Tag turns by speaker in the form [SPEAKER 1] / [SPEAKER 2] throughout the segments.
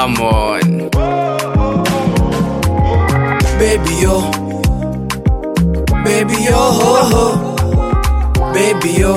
[SPEAKER 1] Come on.
[SPEAKER 2] Baby yo, baby yo, ho, ho. Baby yo,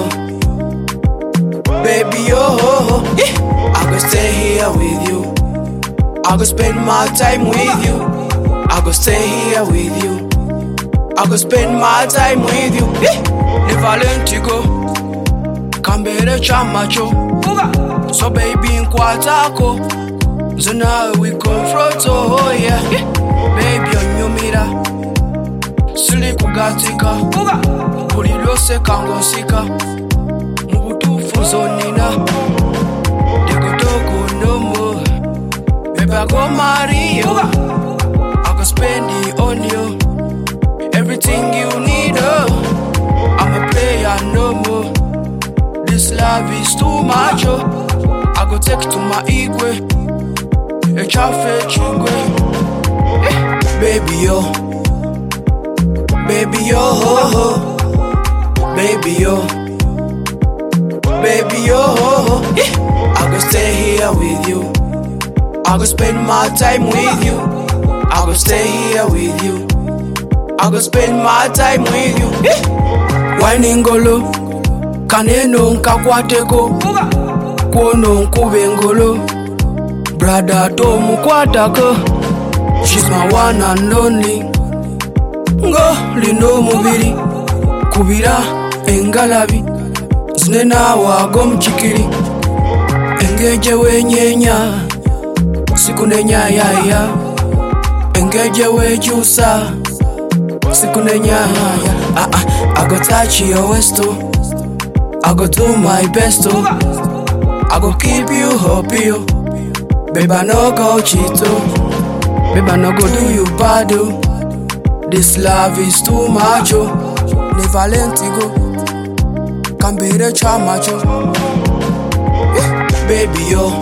[SPEAKER 2] baby yo, ho, ho. I go stay here with you. I go spend my time with you. I go stay here with you. I go spend my time with you. Never let you go. Kambere chamacho. So baby nkwatako. So now we confront, oh yeah. Baby on your mirror. Sili kugatika. Buli lose kangosika. Mubutufu zonina. Degodogo no more. Baby I go marry you. I go spend it on you. Everything you need, oh. I'm a player no more. This love is too much, oh. I go take to my igwe. A chafe chingwe. Baby yo, baby yo, ho, ho. Baby yo, baby yo, ho, ho. I go stay here with you. I go spend my time with you. I go stay here with you. I go spend my time with you. Waningolo, kaneno nkakwateko. Kwono nkubengolo. Brother Tomu kwatako. She's my one and only. Ngo lino mubiri. Kubira engalabi. Zinena wago mchikiri. Engeje wenyenya. Sikunenya yaya. Engeje wejusa. Sikunenya yaya. I go touch your waist too. I go do my best too. I go keep you happy, yo. Baby, I no go cheat, oh. Baby, I no go do you bad, oh. This love is too much, oh. Never let it go. Can't be the chamacho. Baby, yo.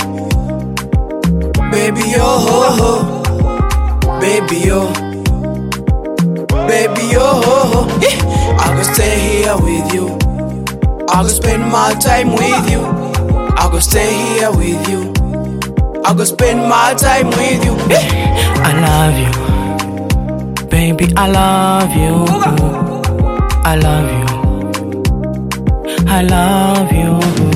[SPEAKER 2] Baby, yo, ho, ho. Baby, yo. Baby, yo, ho, ho. I go stay here with you. I go spend my time with you. I go stay here with you. I go spend my time with you.
[SPEAKER 1] I love you. Baby, I love you. I love you. I love you.